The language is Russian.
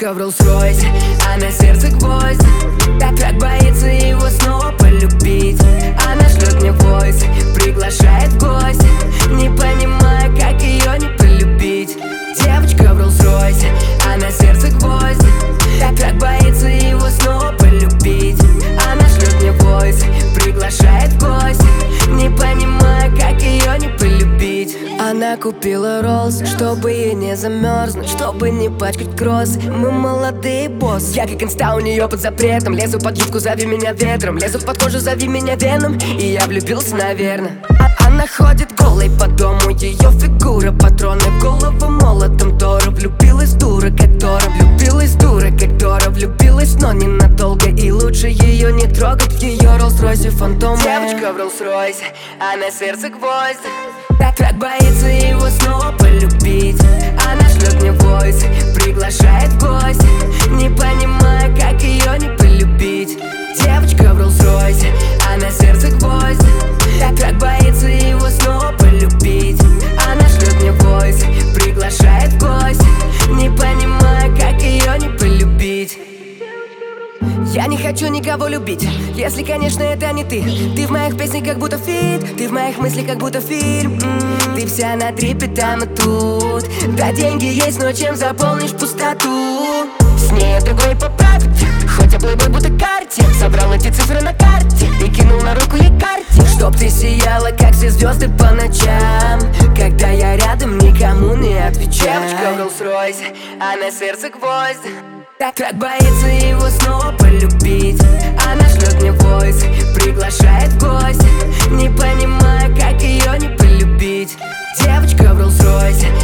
Девочка в Роллс-Ройсе, а на сердце гвоздь. Так боится его снова полюбить. Она шлет мне войс, приглашает в гости, не понимая, как ее не полюбить. Девочка в Роллс-Ройсе, а на сердце гвоздь. Так боится его снова полюбить. Она шлет мне войс, приглашает в гости, не понимая, как ее не полюбить. Она купила Роллс, чтобы ей не замерзнуть, чтобы не пачкать кросс. Мы молодые босс. Я как инста у нее под запретом. Лезу под юбку, зови меня ветром. Лезу под кожу, зови меня веном. И я влюбился, наверное. Она ходит голой по дому, ее фигура патроны в голову молотом Тора. Влюбилась дура, как Тора. Влюбилась дура, как Тора. Влюбилась, но ненадолго. И лучше ее не трогать в ее Роллс-Ройсе фантом. Девочка в Роллс-Ройсе, а на сердце гвоздь. Так боится его снова полюбить. Она шлет мне войс, приглашает в гости, не понимая, как ее не полюбить. Девочка в Роллс-Ройсе, а на сердце гвоздь. Так боится его снова полюбить. Она шлет мне войс, приглашает в гости, не понимая, как ее не полюбить. Я не хочу никого любить, если, конечно, это не ты. Ты в моих песнях как будто фит, ты в моих мыслях как будто фильм. Ты вся на трипе там и тут. Да, деньги есть, но чем заполнишь пустоту? С ней другой поправить, хоть я плейбой будто карте. Собрал эти цифры на карте и кинул на руку ей карте. Чтоб ты сияла, как все звезды по ночам, когда я рядом, никому не отвечаю. Девочка в Роллс-Ройсе, а на сердце гвоздь. Так боится его снова полюбить. Она шлет мне войс, приглашает в гости, не понимая, как ее не полюбить. Девочка в Роллс-Ройсе,